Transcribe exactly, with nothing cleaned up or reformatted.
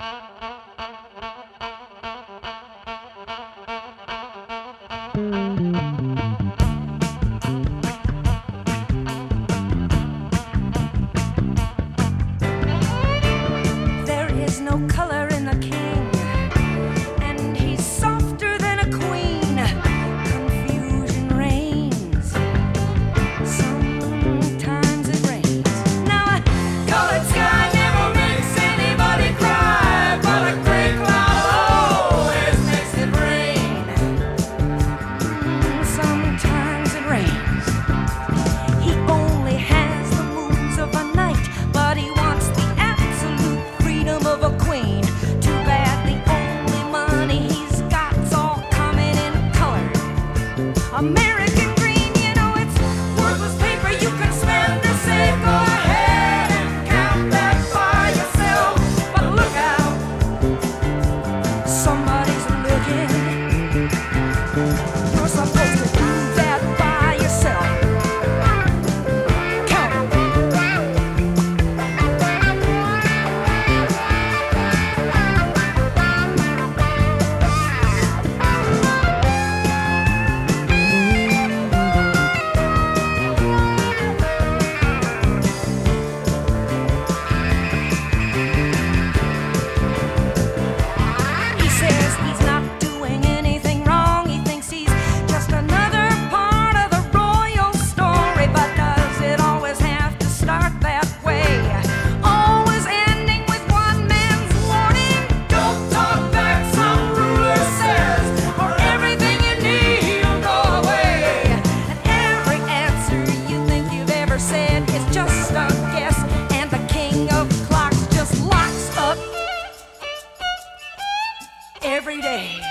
There is no color in the king, and he's softer than a queen. Confusion reigns. Sometimes it rains. Now a colored sky never makes anybody cry, but a gray cloud always makes it rain. Mm, Sometimes it rains. He only has the moons of a night, but he wants the absolute freedom of a queen. Too bad the only money he's got's all coming in color. American green, you know it's worthless paper you can spend or save. Go ahead and count that by yourself, but look out, somebody's looking. You're supposed to do that by yourself. Count it. He says he's not doing anything wrong. He thinks he's just another part of the royal story. But does it always have to start that way? Always ending with one man's warning. Don't talk back, some ruler says, or everything you need will go away. And every answer you think you've ever said is just a guess. And the king of clocks just locks up every day.